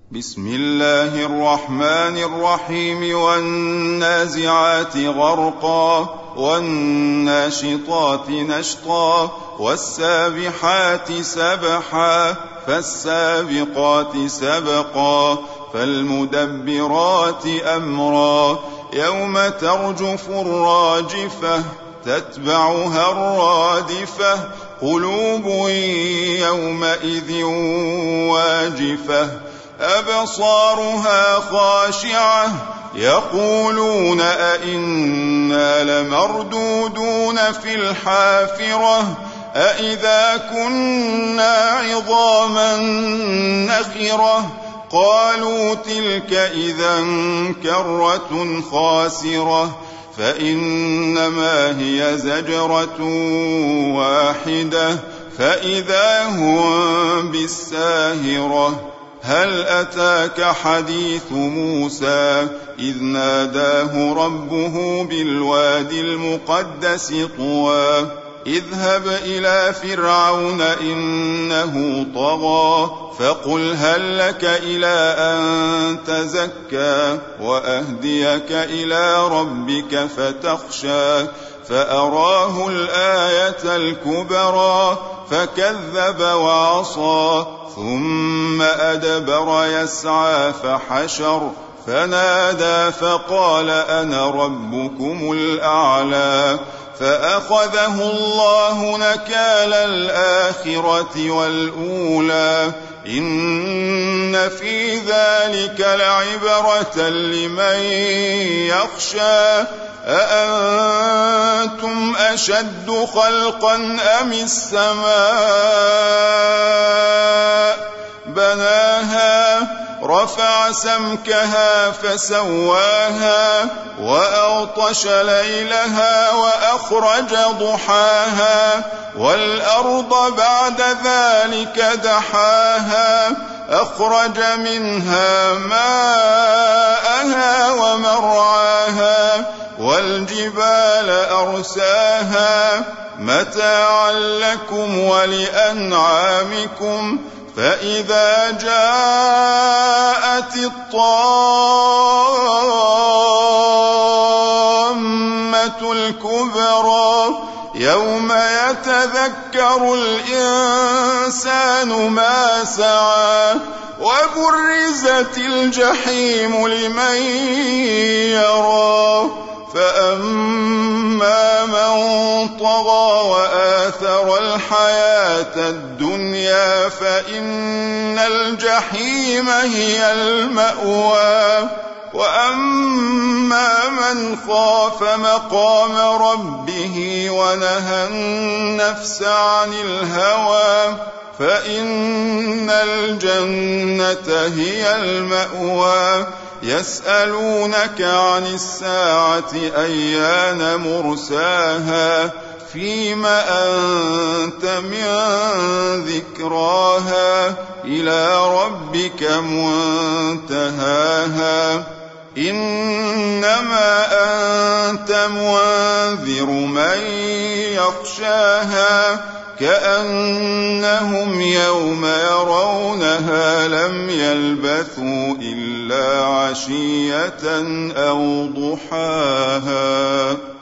بسم الله الرحمن الرحيم والنازعات غرقا والناشطات نشطا والسابحات سبحا فالسابقات سبقا فالمدبرات أمرا يوم ترجف الراجفة تتبعها الرادفة قلوب يومئذ واجفة أبصارها خاشعة يقولون أئنا لمردودون في الحافرة أئذا كنا عظاما نخرة قالوا تلك إذا كرة خاسرة فإنما هي زجرة واحدة فإذا هم بالساهرة هل أتاك حديث موسى إذ ناداه ربه بالوادي المقدس طوى اذهب إلى فرعون إنه طغى فقل هل لك إلى أن تزكى وأهديك إلى ربك فتخشى فأراه الآية الكبرى فكذب وعصى ثم أدبر يسعى فحشر فنادى فقال أنا ربكم الأعلى فأخذه الله نكال الآخرة والأولى إن في ذلك لعبرة لمن يخشى أأنتم أشد خلقا أم السماء بناها رفع سمكها فسواها وأغطش ليلها وأخرج ضحاها والأرض بعد ذلك دحاها أخرج منها ماءها ومرعاها والجبال أرساها متاعا لكم ولأنعامكم فإذا جاءت الطامة الكبرى يوم يتذكر الإنسان ما سعى وبرزت الجحيم لمن يرى فأما من طغى وآثر الحياة الدنيا فإن الجحيم هي المأوى وأما من خاف مقام ربه ونهى النفس عن الهوى فإن الجنة هي المأوى يسألونك عن الساعة أيان مرساها فيم أنت من ذكراها إلى ربك منتهاها إنما أنت منذر من يخشاها كأنهم يوم يرونها لم يلبثوا إلا عشية أو ضحاها.